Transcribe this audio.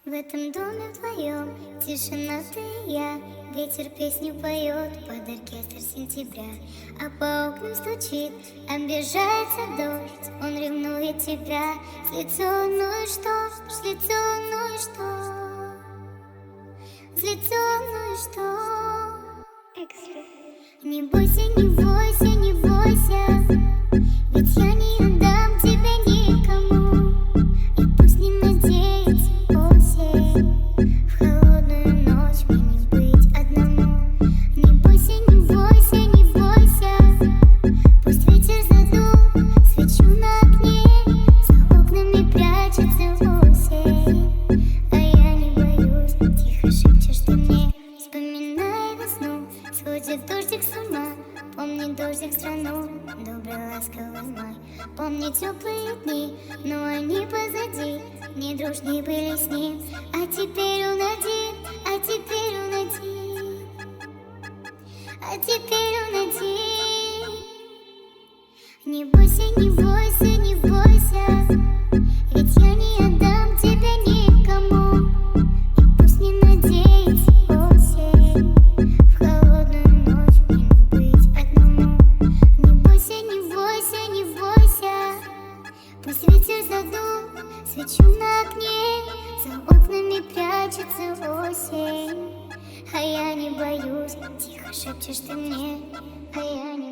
В этом доме вдвоем тишина ты и я. Ветер песню поет под оркестр сентября, а по окнам стучит, обижается дождь. Он ревнует тебя. С лицом, ну и что? С лицом, ну и что? С лицом, ну и что? Не бойся, не бойся, не бойся, ведь я не отдам тебя никому. И пусть не надеется осень, в холодную ночь мне не быть одному. Не бойся, не бойся, не бойся, пусть ветер задул свечу на окне, за окнами прячется осень, а я не боюсь, тихо шепчешь ты мне. Вспоминай весну, сводит дождик с ума. Помни дождик страну, добрый ласковый май. Помни теплые дни, но они позади. Не дружны были с ним, а теперь он один, а теперь он один, а теперь он один. Не бойся, не бойся, не бойся, ведь я не отдам тебя никому. И пусть не надеется осень, в холодную ночь мне не быть одному. Не бойся, не бойся, не бойся, пусть ветер задул свечу на окне, за окнами прячется осень, а я не боюсь, тихо шепчешь ты мне, а я не